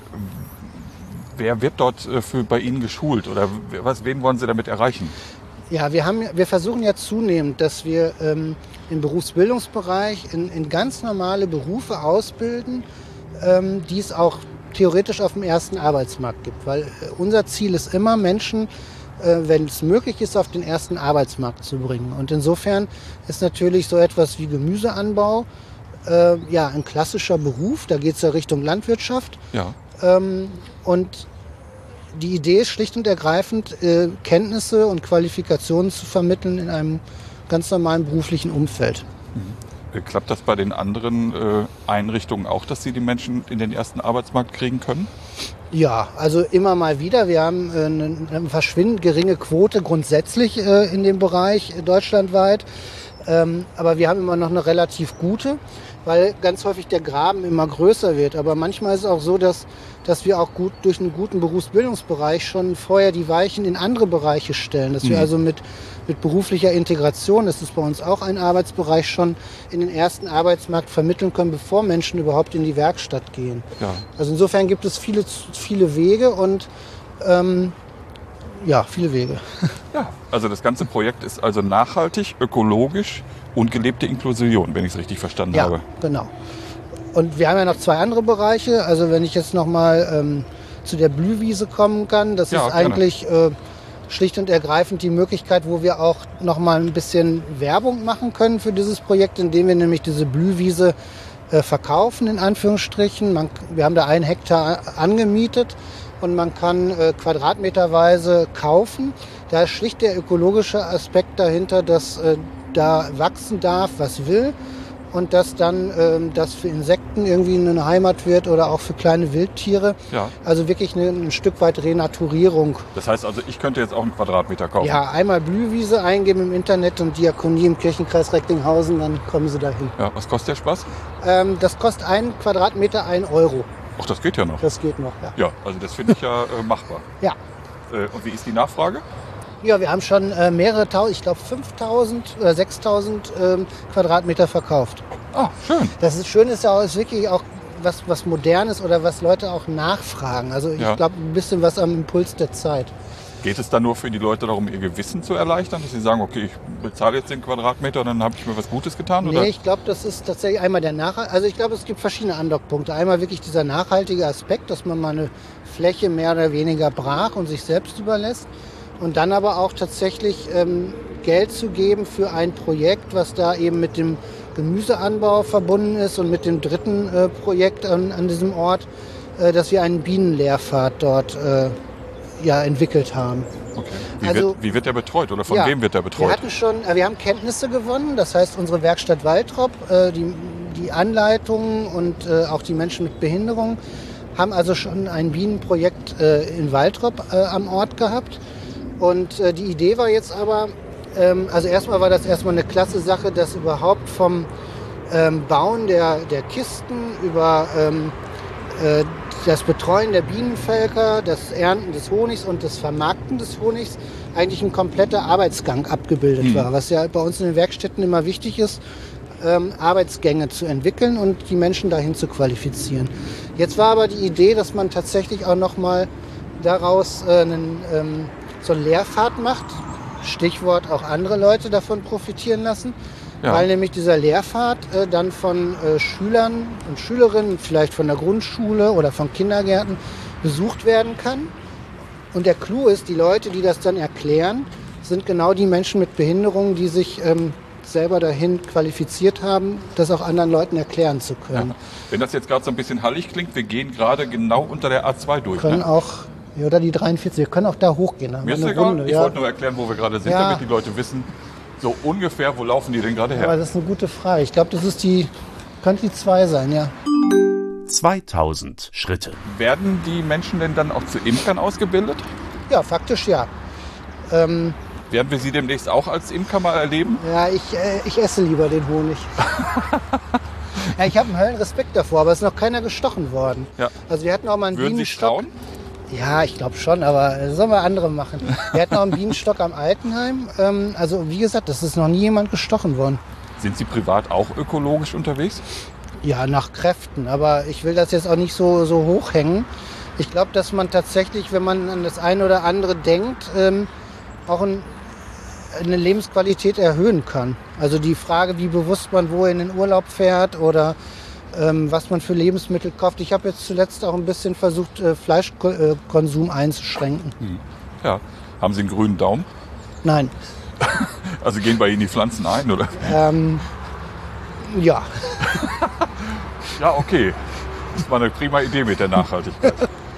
wer wird dort äh, für bei Ihnen geschult oder was, wen wollen Sie damit erreichen? Ja, wir, haben, wir versuchen ja zunehmend, dass wir ähm, im Berufsbildungsbereich in, in ganz normale Berufe ausbilden, ähm, die es auch theoretisch auf dem ersten Arbeitsmarkt gibt. Weil äh, unser Ziel ist immer, Menschen, äh, wenn es möglich ist, auf den ersten Arbeitsmarkt zu bringen. Und insofern ist natürlich so etwas wie Gemüseanbau äh, ja, ein klassischer Beruf. Da geht es ja Richtung Landwirtschaft. Ja. Ähm, und die Idee ist schlicht und ergreifend, äh, Kenntnisse und Qualifikationen zu vermitteln in einem ganz normalen beruflichen Umfeld. Äh, Klappt das bei den anderen äh, Einrichtungen auch, dass Sie die Menschen in den ersten Arbeitsmarkt kriegen können? Ja, also immer mal wieder. Wir haben äh, eine, eine verschwindend geringe Quote grundsätzlich äh, in dem Bereich äh, deutschlandweit. Ähm, aber wir haben immer noch eine relativ gute, weil ganz häufig der Graben immer größer wird. Aber manchmal ist es auch so, dass, dass wir auch gut durch einen guten Berufsbildungsbereich schon vorher die Weichen in andere Bereiche stellen. Dass wir Mhm. also mit, mit beruflicher Integration, das ist bei uns auch ein Arbeitsbereich, schon in den ersten Arbeitsmarkt vermitteln können, bevor Menschen überhaupt in die Werkstatt gehen. Ja. Also insofern gibt es viele, viele Wege und ähm, ja, viele Wege. Ja. Also das ganze Projekt ist also nachhaltig, ökologisch und gelebte Inklusion, wenn ich es richtig verstanden Ja, habe. genau. Und wir haben ja noch zwei andere Bereiche. Also wenn ich jetzt nochmal ähm, zu der Blühwiese kommen kann, das Ja, ist gerne. eigentlich äh, schlicht und ergreifend die Möglichkeit, wo wir auch nochmal ein bisschen Werbung machen können für dieses Projekt, indem wir nämlich diese Blühwiese äh, verkaufen, in Anführungsstrichen. Man, wir haben da einen Hektar angemietet und man kann äh, quadratmeterweise kaufen. Da ist schlicht der ökologische Aspekt dahinter, dass äh, da wachsen darf, was will. Und dass dann ähm, das für Insekten irgendwie eine Heimat wird oder auch für kleine Wildtiere. Ja. Also wirklich eine, ein Stück weit Renaturierung. Das heißt also, ich könnte jetzt auch einen Quadratmeter kaufen? Ja, einmal Blühwiese eingeben im Internet und Diakonie im Kirchenkreis Recklinghausen, dann kommen Sie dahin. Ja, was kostet der Spaß? Ähm, das kostet ein Quadratmeter ein Euro. Ach, das geht ja noch. Das geht noch, ja. Ja, also das finde ich ja äh, machbar. Ja. Äh, und wie ist die Nachfrage? Ja, wir haben schon äh, mehrere tausend, ich glaube fünftausend oder sechstausend ähm, Quadratmeter verkauft. Ah, schön. Das ist schön, ist ja auch, ist wirklich auch was, was Modernes oder was Leute auch nachfragen. Also ich Ja. glaube, ein bisschen was am Impuls der Zeit. Geht es dann nur für die Leute darum, ihr Gewissen zu erleichtern, dass sie sagen, okay, ich bezahle jetzt den Quadratmeter, dann habe ich mir was Gutes getan? Oder? Nee, ich glaube, das ist tatsächlich einmal der Nachhalt. Also ich glaube, es gibt verschiedene Andockpunkte. Einmal wirklich dieser nachhaltige Aspekt, dass man mal eine Fläche mehr oder weniger brach und sich selbst überlässt. Und dann aber auch tatsächlich ähm, Geld zu geben für ein Projekt, was da eben mit dem Gemüseanbau verbunden ist und mit dem dritten äh, Projekt an, an diesem Ort, äh, dass wir einen Bienenlehrpfad dort äh, ja, entwickelt haben. Okay. Wie, Also- wird, wie wird der betreut oder von Ja, wem wird der Wir betreut? hatten schon, äh, wir haben Kenntnisse gewonnen, das heißt unsere Werkstatt Waltrop, äh, die, die Anleitungen und äh, auch die Menschen mit Behinderung haben also schon ein Bienenprojekt äh, in Waltrop äh, am Ort gehabt. Und äh, die Idee war jetzt aber, ähm, also erstmal war das erstmal eine klasse Sache, dass überhaupt vom ähm, Bauen der, der Kisten über ähm, äh, das Betreuen der Bienenvölker, das Ernten des Honigs und das Vermarkten des Honigs eigentlich ein kompletter Arbeitsgang abgebildet Mhm. war, was ja bei uns in den Werkstätten immer wichtig ist, ähm, Arbeitsgänge zu entwickeln und die Menschen dahin zu qualifizieren. Jetzt war aber die Idee, dass man tatsächlich auch nochmal daraus äh, einen, ähm, so einen Lehrpfad macht, Stichwort auch andere Leute davon profitieren lassen, Ja. weil nämlich dieser Lehrpfad äh, dann von äh, Schülern und Schülerinnen, vielleicht von der Grundschule oder von Kindergärten besucht werden kann. Und der Clou ist, die Leute, die das dann erklären, sind genau die Menschen mit Behinderungen, die sich ähm, selber dahin qualifiziert haben, das auch anderen Leuten erklären zu können. Ja. Wenn das jetzt gerade so ein bisschen hallig klingt, wir gehen gerade genau unter der A zwei durch. Können Ne? auch, ja, oder die dreiundvierzig, wir können auch da hochgehen. da haben Mir ist wir egal, Runde, ich ja. wollte nur erklären, wo wir gerade sind, Ja. damit die Leute wissen, so ungefähr, wo laufen die denn gerade her? Aber das ist eine gute Frage. Ich glaube, das ist die, könnte die zwei sein, ja. zweitausend Schritte. Werden die Menschen denn dann auch zu Imkern ausgebildet? Ja, faktisch ja. Ähm, Werden wir sie demnächst auch als Imker mal erleben? ja, ich, äh, ich esse lieber den Honig. Ja, ich habe einen Höllenrespekt davor, aber es ist noch keiner gestochen worden. Ja. Also wir hatten auch mal einen Würden Sie sich Bienenstock. trauen? Ja, ich glaube schon, aber äh, sollen wir andere machen. Wir hatten auch einen Bienenstock am Altenheim. Ähm, also wie gesagt, es ist noch nie jemand gestochen worden. Sind Sie privat auch ökologisch unterwegs? Ja, nach Kräften. Aber ich will das jetzt auch nicht so, so hochhängen. Ich glaube, dass man tatsächlich, wenn man an das eine oder andere denkt, ähm, auch ein, eine Lebensqualität erhöhen kann. Also die Frage, wie bewusst man wo in den Urlaub fährt oder ähm, was man für Lebensmittel kauft. Ich habe jetzt zuletzt auch ein bisschen versucht, äh, Fleischkonsum einzuschränken. Ja. Haben Sie einen grünen Daumen? Nein. Also gehen bei Ihnen die Pflanzen ein, oder? Ähm, ja. Ja, okay. Das war eine prima Idee mit der Nachhaltigkeit.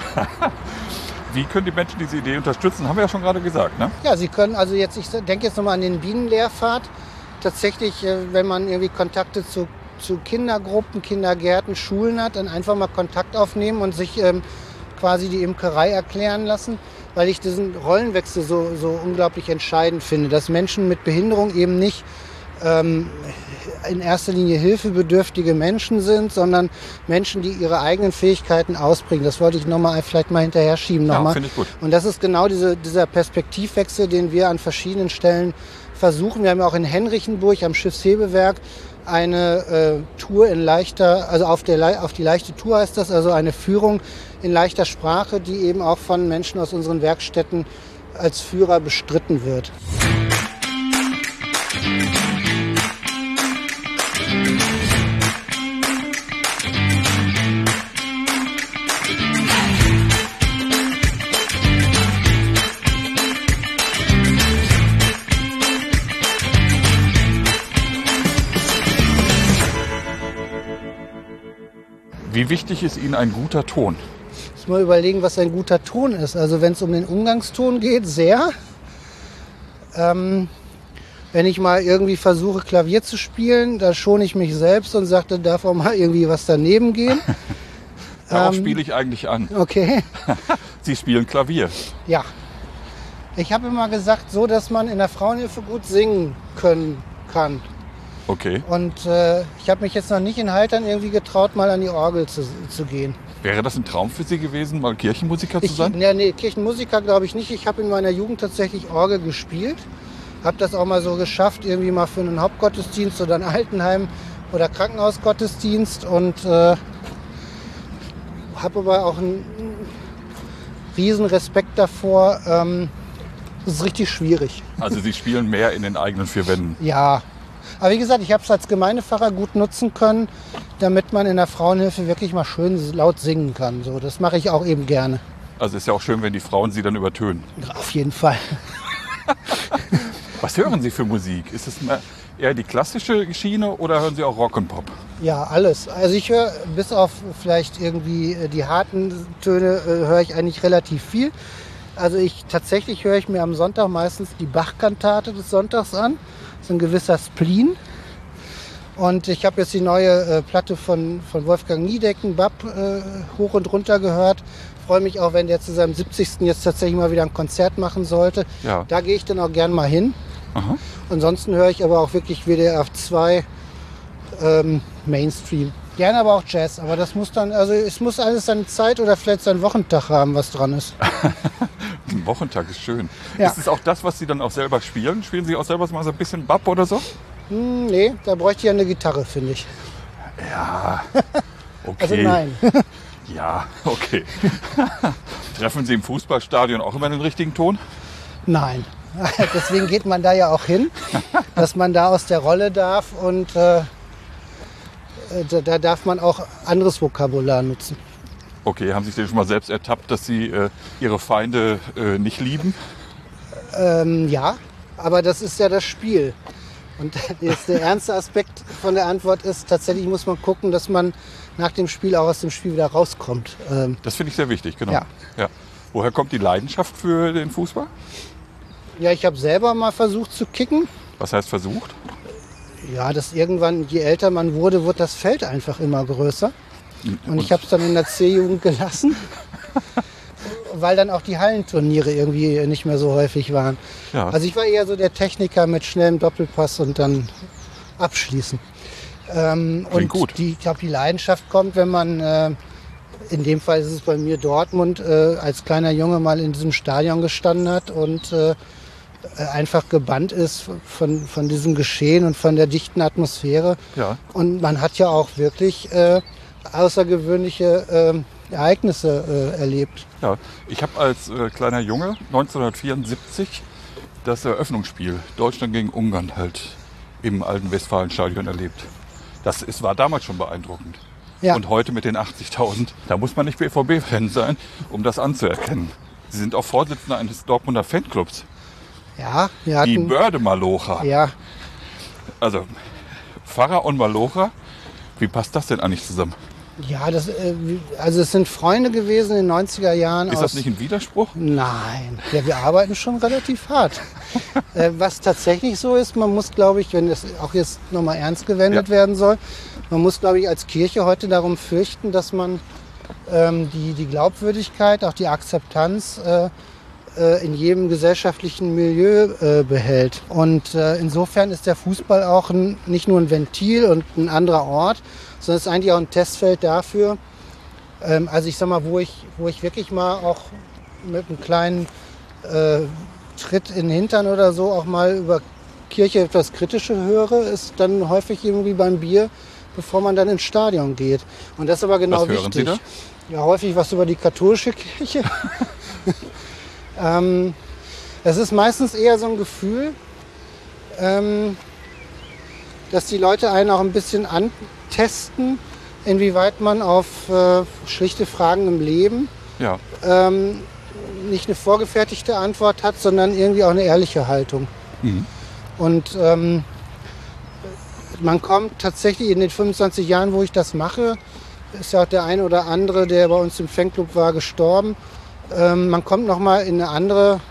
Wie können die Menschen diese Idee unterstützen? Haben wir ja schon gerade gesagt, ne? Ja, Sie können also jetzt, ich denke jetzt nochmal an den Bienenlehrpfad. Tatsächlich, äh, wenn man irgendwie Kontakte zu, zu Kindergruppen, Kindergärten, Schulen hat, dann einfach mal Kontakt aufnehmen und sich ähm, quasi die Imkerei erklären lassen, weil ich diesen Rollenwechsel so, so unglaublich entscheidend finde, dass Menschen mit Behinderung eben nicht ähm, in erster Linie hilfebedürftige Menschen sind, sondern Menschen, die ihre eigenen Fähigkeiten ausbringen. Das wollte ich noch mal, vielleicht mal hinterher schieben. Noch Ja, mal. finde ich gut. Und das ist genau diese, dieser Perspektivwechsel, den wir an verschiedenen Stellen versuchen. Wir haben ja auch in Henrichenburg am Schiffshebewerk eine äh, Tour in leichter, also auf, der, auf die leichte Tour heißt das, also eine Führung in leichter Sprache, die eben auch von Menschen aus unseren Werkstätten als Führer bestritten wird. Wie wichtig ist Ihnen ein guter Ton? muss man überlegen, was ein guter Ton ist. Also wenn es um den Umgangston geht, sehr. Ähm, wenn ich mal irgendwie versuche, Klavier zu spielen, da schone ich mich selbst und sage, da darf auch mal irgendwie was daneben gehen. Darauf ähm, spiele ich eigentlich an. Okay. Sie spielen Klavier. Ja. Ich habe immer gesagt, so, dass man in der Frauenhilfe gut singen können kann. Okay. Und äh, ich habe mich jetzt noch nicht in Haltern irgendwie getraut, mal an die Orgel zu, zu gehen. Wäre das ein Traum für Sie gewesen, mal Kirchenmusiker zu Ich, sein? ja, nee, Kirchenmusiker glaube ich nicht. Ich habe in meiner Jugend tatsächlich Orgel gespielt. Habe das auch mal so geschafft, irgendwie mal für einen Hauptgottesdienst oder ein Altenheim- oder Krankenhausgottesdienst. Und äh, habe aber auch einen riesen Respekt davor. Ähm, das ist richtig schwierig. Also Sie spielen mehr in den eigenen vier Wänden. Ja, aber wie gesagt, ich habe es als Gemeindepfarrer gut nutzen können, damit man in der Frauenhilfe wirklich mal schön laut singen kann. So, das mache ich auch eben gerne. Also ist ja auch schön, wenn die Frauen Sie dann übertönen. Auf jeden Fall. Was hören Sie für Musik? Ist es mehr eher die klassische Schiene oder hören Sie auch Rock und Pop? Ja, alles. Also ich höre, bis auf vielleicht irgendwie die harten Töne, äh, höre ich eigentlich relativ viel. Also ich tatsächlich höre ich mir am Sonntag meistens die Bach-Kantate des Sonntags an. Das ist ein gewisser Spleen. Und ich habe jetzt die neue äh, Platte von, von Wolfgang Niedecken, Bab, äh, hoch und runter gehört. Freue mich auch, wenn der zu seinem siebzigsten jetzt tatsächlich mal wieder ein Konzert machen sollte. Ja. Da gehe ich dann auch gern mal hin. Aha. Ansonsten höre ich aber auch wirklich W D R zwei ähm, Mainstream. Gerne aber auch Jazz, aber das muss dann, also es muss alles seine Zeit oder vielleicht seinen Wochentag haben, was dran ist. Ein Wochentag ist schön. Ja. Ist es auch das, was Sie dann auch selber spielen? Spielen Sie auch selber mal so ein bisschen Bab oder so? Hm, nee, da bräuchte ich ja eine Gitarre, finde ich. Ja, okay. Also nein. Ja, okay. Treffen Sie im Fußballstadion auch immer den richtigen Ton? Nein. Deswegen geht man da ja auch hin, dass man da aus der Rolle darf und äh, da, da darf man auch anderes Vokabular nutzen. Okay, haben Sie sich denn schon mal selbst ertappt, dass Sie äh, Ihre Feinde äh, nicht lieben? Ähm, ja, aber das ist ja das Spiel. Und jetzt der ernste Aspekt von der Antwort ist, tatsächlich muss man gucken, dass man nach dem Spiel auch aus dem Spiel wieder rauskommt. Ähm, Das finde ich sehr wichtig, genau. Ja. Ja. Woher kommt die Leidenschaft für den Fußball? ja, ich habe selber mal versucht zu kicken. Was heißt versucht? Ja, das irgendwann, je älter man wurde, wird das Feld einfach immer größer. Und ich habe es dann in der C-Jugend gelassen, weil dann auch die Hallenturniere irgendwie nicht mehr so häufig waren. Ja. Also ich war eher so der Techniker mit schnellem Doppelpass und dann abschließen. Ähm, und Klingt gut. Die, ich glaube, die Leidenschaft kommt, wenn man, äh, in dem Fall ist es bei mir Dortmund, äh, als kleiner Junge mal in diesem Stadion gestanden hat und äh, einfach gebannt ist von, von diesem Geschehen und von der dichten Atmosphäre. Ja. Und man hat ja auch wirklich äh, außergewöhnliche äh, Ereignisse äh, erlebt. Ja, ich habe als äh, kleiner Junge neunzehnhundertvierundsiebzig das Eröffnungsspiel Deutschland gegen Ungarn halt im alten Westfalenstadion erlebt. Das ist, war damals schon beeindruckend. Ja. Und heute mit den achtzigtausend, da muss man nicht B V B-Fan sein, um das anzuerkennen. Sie sind auch Vorsitzender eines Dortmunder Fanclubs, Ja, wir die hatten, Börde-Malocher. ja, Also Pfarrer und Malocher, wie passt das denn eigentlich zusammen? ja, das, äh, also es sind Freunde gewesen in den neunziger Jahren. Ist aus, das nicht ein Widerspruch? Nein, ja, wir arbeiten schon relativ hart. äh, was tatsächlich so ist, man muss, glaube ich, wenn es auch jetzt nochmal ernst gewendet Ja. werden soll, man muss, glaube ich, als Kirche heute darum fürchten, dass man ähm, die, die Glaubwürdigkeit, auch die Akzeptanz äh, äh, in jedem gesellschaftlichen Milieu äh, behält. Und äh, insofern ist der Fußball auch ein, nicht nur ein Ventil und ein anderer Ort, sondern es ist eigentlich auch ein Testfeld dafür, ähm, also ich sag mal, wo ich, wo ich wirklich mal auch mit einem kleinen äh, Tritt in den Hintern oder so auch mal über Kirche etwas Kritische höre, ist dann häufig irgendwie beim Bier, bevor man dann ins Stadion geht. Und das ist aber genau Was hören wichtig. Sie da? Ja, häufig was über die katholische Kirche. ähm, es ist meistens eher so ein Gefühl, ähm, dass die Leute einen auch ein bisschen antesten, inwieweit man auf äh, schlichte Fragen im Leben Ja. ähm, nicht eine vorgefertigte Antwort hat, sondern irgendwie auch eine ehrliche Haltung. Mhm. Und ähm, man kommt tatsächlich in den fünfundzwanzig Jahren, wo ich das mache, ist ja auch der eine oder andere, der bei uns im Fanclub war, gestorben. Ähm, man kommt nochmal in eine andere,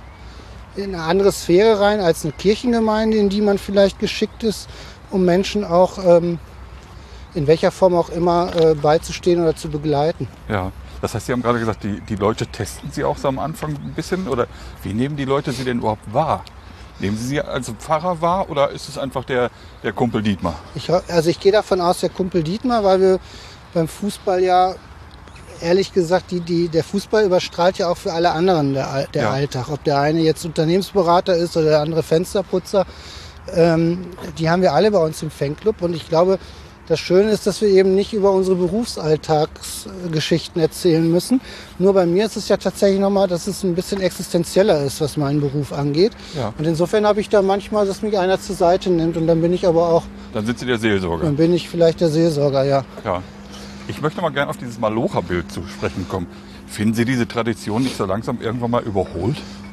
in eine andere Sphäre rein als eine Kirchengemeinde, in die man vielleicht geschickt ist, um Menschen auch ähm, in welcher Form auch immer äh, beizustehen oder zu begleiten. Ja, das heißt, Sie haben gerade gesagt, die, die Leute testen Sie auch so am Anfang ein bisschen? Oder wie nehmen die Leute Sie denn überhaupt wahr? Nehmen Sie sie als Pfarrer wahr oder ist es einfach der, der Kumpel Dietmar? Ich, also ich gehe davon aus, der Kumpel Dietmar, weil wir beim Fußball ja, ehrlich gesagt, die, die, der Fußball überstrahlt ja auch für alle anderen der, der ja. Alltag. Ob der eine jetzt Unternehmensberater ist oder der andere Fensterputzer, ähm, die haben wir alle bei uns im Fanclub. Und ich glaube, das Schöne ist, dass wir eben nicht über unsere Berufsalltagsgeschichten erzählen müssen. Nur bei mir ist es ja tatsächlich nochmal, dass es ein bisschen existenzieller ist, was meinen Beruf angeht. Ja. Und insofern habe ich da manchmal, dass mich einer zur Seite nimmt und dann bin ich aber auch... Dann sind Sie der Seelsorger. Dann bin ich vielleicht der Seelsorger, ja. Ja. Ich möchte mal gerne auf dieses Malocha-Bild zu sprechen kommen. Finden Sie diese Tradition nicht so langsam irgendwann mal überholt?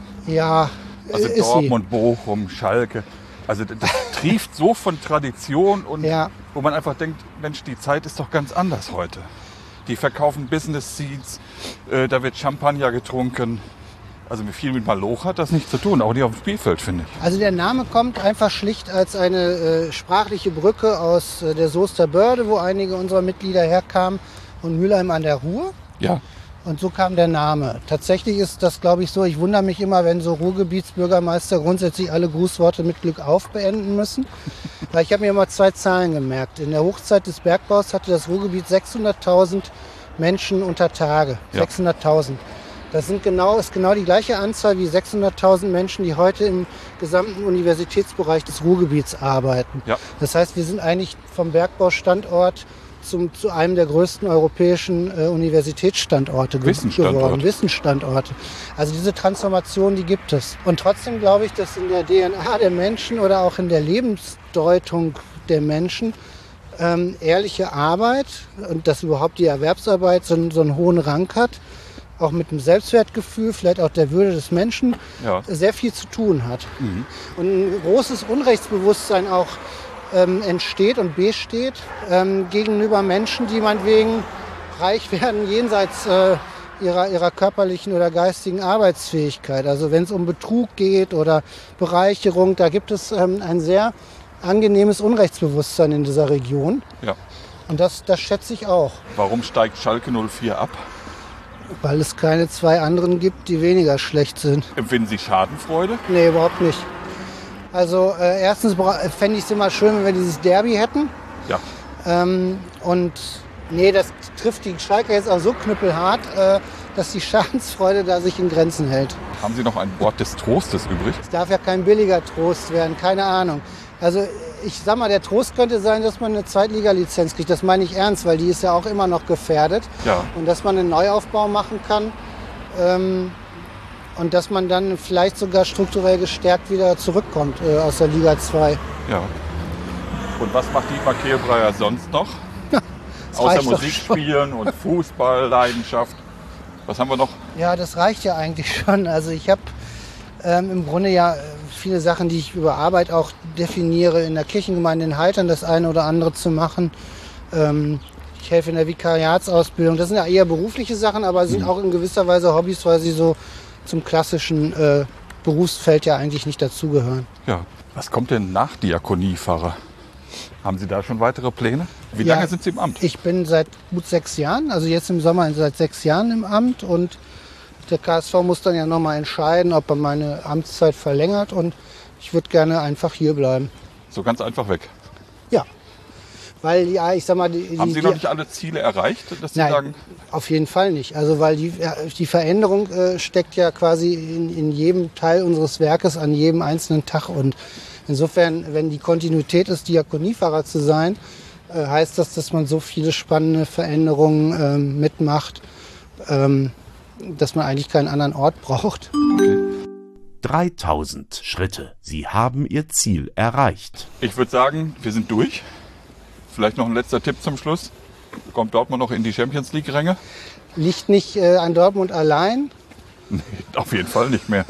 Ja, also ist Dortmund, sie. Bochum, Schalke. Also das trieft so von Tradition und ja. wo man einfach denkt, Mensch, die Zeit ist doch ganz anders heute. Die verkaufen Business Seats, äh, da wird Champagner getrunken. Also viel mit Malocha hat das nichts zu tun, auch nicht auf dem Spielfeld, finde ich. Also der Name kommt einfach schlicht als eine äh, sprachliche Brücke aus äh, der Soester Börde, wo einige unserer Mitglieder herkamen, und Mülheim an der Ruhr. Ja. Und so kam der Name. Tatsächlich ist das, glaube ich, so, ich wundere mich immer, wenn so Ruhrgebietsbürgermeister grundsätzlich alle Grußworte mit Glück auf beenden müssen. Weil ich habe mir immer zwei Zahlen gemerkt. In der Hochzeit des Bergbaus hatte das Ruhrgebiet sechshunderttausend Menschen unter Tage. Ja. sechshunderttausend. Das sind genau, ist genau die gleiche Anzahl wie sechshunderttausend Menschen, die heute im gesamten Universitätsbereich des Ruhrgebiets arbeiten. Ja. Das heißt, wir sind eigentlich vom Bergbaustandort Zum, zu einem der größten europäischen äh, Universitätsstandorte ge- geworden. Wissensstandorte. Also diese Transformation, die gibt es. Und trotzdem glaube ich, dass in der D N A der Menschen oder auch in der Lebensdeutung der Menschen ähm, ehrliche Arbeit und dass überhaupt die Erwerbsarbeit so, so einen hohen Rang hat, auch mit dem Selbstwertgefühl, vielleicht auch der Würde des Menschen, ja. sehr viel zu tun hat. Mhm. Und ein großes Unrechtsbewusstsein auch Ähm, entsteht und besteht ähm, gegenüber Menschen, die meinetwegen reich werden jenseits äh, ihrer, ihrer körperlichen oder geistigen Arbeitsfähigkeit. Also wenn es um Betrug geht oder Bereicherung, da gibt es ähm, ein sehr angenehmes Unrechtsbewusstsein in dieser Region. Ja. Und das, das schätze ich auch. Warum steigt Schalke null vier ab? Weil es keine zwei anderen gibt, die weniger schlecht sind. Empfinden Sie Schadenfreude? Nee, überhaupt nicht. Also äh, erstens fände ich es immer schön, wenn wir dieses Derby hätten. Ja. Ähm, und nee, das trifft die Schalker jetzt auch so knüppelhart, äh, dass die Schadensfreude da sich in Grenzen hält. Haben Sie noch ein Wort des Trostes übrig? Es darf ja kein billiger Trost werden, keine Ahnung. Also ich sag mal, der Trost könnte sein, dass man eine Zweitliga-Lizenz kriegt. Das meine ich ernst, weil die ist ja auch immer noch gefährdet. Ja. Und dass man einen Neuaufbau machen kann. Ähm, Und dass man dann vielleicht sogar strukturell gestärkt wieder zurückkommt äh, aus der Liga zwei. Ja. Und was macht Dietmar Kehlbreyer sonst noch? Außer Musik spielen und Fußball, Leidenschaft. Was haben wir noch? Ja, das reicht ja eigentlich schon. Also ich habe ähm, im Grunde ja viele Sachen, die ich über Arbeit auch definiere, in der Kirchengemeinde in Haltern das eine oder andere zu machen. Ähm, ich helfe in der Vikariatsausbildung. Das sind ja eher berufliche Sachen, aber sind mhm. auch in gewisser Weise Hobbys, weil sie so zum klassischen äh, Berufsfeld ja eigentlich nicht dazugehören. Ja. Was kommt denn nach Diakoniepfarrer? Haben Sie da schon weitere Pläne? Wie ja, lange sind Sie im Amt? Ich bin seit gut sechs Jahren, also jetzt im Sommer seit sechs Jahren im Amt, und der K S V muss dann ja nochmal entscheiden, ob er meine Amtszeit verlängert, und ich würde gerne einfach hier bleiben. So ganz einfach weg? Ja. Weil, ja, ich sag mal, die, haben Sie die, noch nicht alle Ziele erreicht, dass Sie nein, sagen? Auf jeden Fall nicht. Also weil die, die Veränderung äh, steckt ja quasi in, in jedem Teil unseres Werkes an jedem einzelnen Tag, und insofern, wenn die Kontinuität ist, Diakoniepfarrer zu sein, äh, heißt das, dass man so viele spannende Veränderungen ähm, mitmacht, ähm, dass man eigentlich keinen anderen Ort braucht. dreitausend Schritte. Sie haben Ihr Ziel erreicht. Ich würde sagen, wir sind durch. Vielleicht noch ein letzter Tipp zum Schluss. Kommt Dortmund noch in die Champions-League-Ränge? Liegt nicht äh, an Dortmund allein. Nee, auf jeden Fall nicht mehr.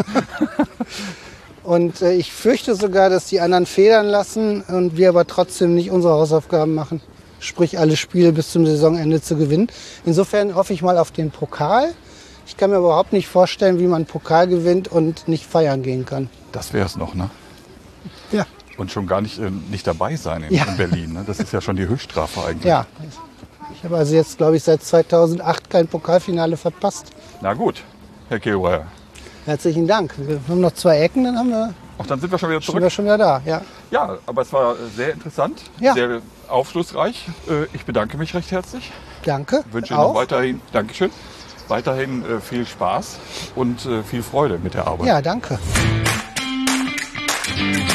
Und äh, ich fürchte sogar, dass die anderen federn lassen und wir aber trotzdem nicht unsere Hausaufgaben machen. sprich alle Spiele bis zum Saisonende zu gewinnen. Insofern hoffe ich mal auf den Pokal. Ich kann mir überhaupt nicht vorstellen, wie man Pokal gewinnt und nicht feiern gehen kann. Das wäre es noch, ne? Ja. Und schon gar nicht, äh, nicht dabei sein in, Ja. in Berlin. Ne? Das ist ja schon die Höchststrafe eigentlich. Ja. Ich habe also jetzt, glaube ich, seit zweitausendacht kein Pokalfinale verpasst. Na gut, Herr Kehlbreyer. Herzlichen Dank. Wir haben noch zwei Ecken, dann haben wir, Auch dann sind wir schon wieder sind zurück. wir schon wieder da. Ja. Ja, aber es war sehr interessant, Ja. sehr aufschlussreich. Äh, Ich bedanke mich recht herzlich. Danke. Wünsche Ihnen auch. noch weiterhin, Dankeschön, weiterhin äh, viel Spaß und äh, viel Freude mit der Arbeit. Ja, danke.